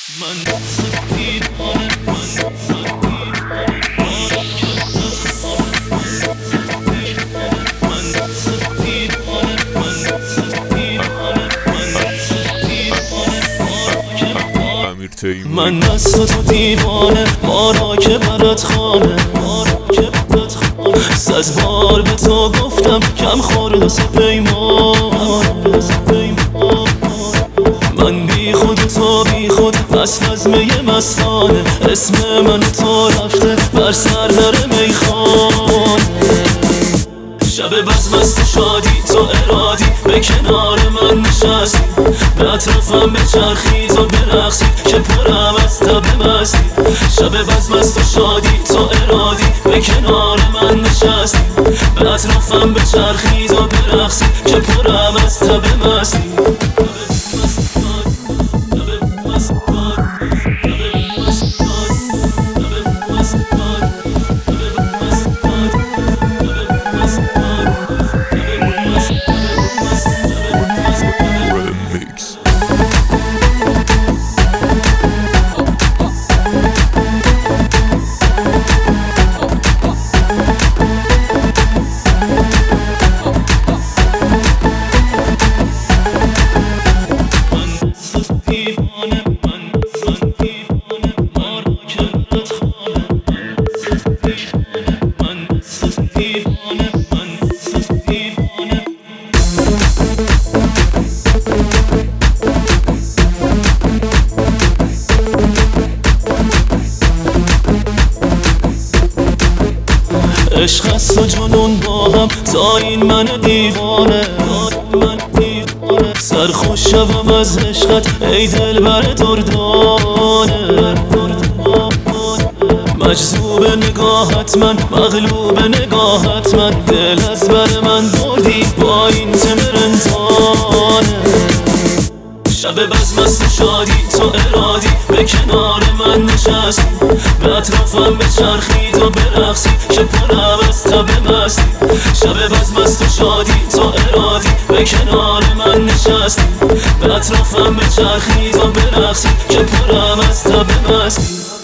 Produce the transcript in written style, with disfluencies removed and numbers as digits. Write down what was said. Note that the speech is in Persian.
من دست تو دیوانه ما را که برات خانه 100 بار به تو گفتم کم خورد و پیمان من بی خود و تو بی خود مست از می مستانه اسم من تو رفته بر سرور میخانه شب بزم است شادی تو ارادی به کنار من نشستی به اطرافم بچرخید و برقصی که پرم از تب مستی شب بزم است شادی تو ارادی به کنار من نشستی به اطرافم بچرخید و برقصی که پرم از تب مستی عشق است و جنون با هم تا این من دیوانه سرخوش شوم از عشقت ای دل بر دردانه مجذوب نگاهت من مغلوب نگاهت من دل از بر من بردی با این تمرنتانه شب بزم است شادی تو ارادی به کنار من نشستی به اطرافم بچرخید و برقصی که پرم از تب مستی شب بزم است شادی تو ارادی به کنار من نشستی به اطرافم بچرخید و برقصی که پرم از تب مستی